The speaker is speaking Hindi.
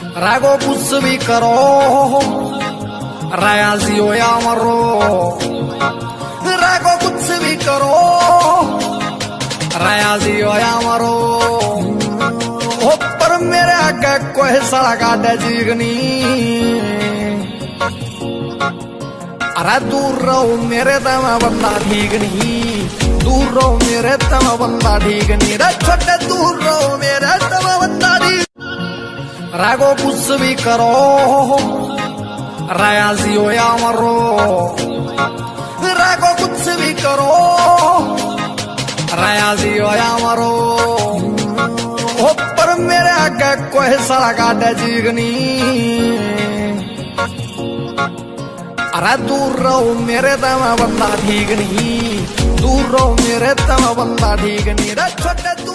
रागो कुछ भी करो राया जियो या मरो, रागो कुछ भी करो राया जियो या मरो। ओ पर मेरे आगे कोई सड़ा काटे जीगनी, अरे दूर रहो मेरे तम बंदा ठीक नहीं, दूर रहो मेरे तम बंदा ठीक नहीं, रे छोटे दूर रहो मेरे तम बंदा ठीक। रागो कुछ भी करो राया जियो या मरो, रागो कुछ भी करो राया जियो या मरो। ओ पर मेरे आगे कोई सड़ा काटे जीगनी, अरे दूर रहो मेरे तम बंदा ठीक नहीं, दूर रहो मेरे तम बंदा ठीक नहीं, रे छोटे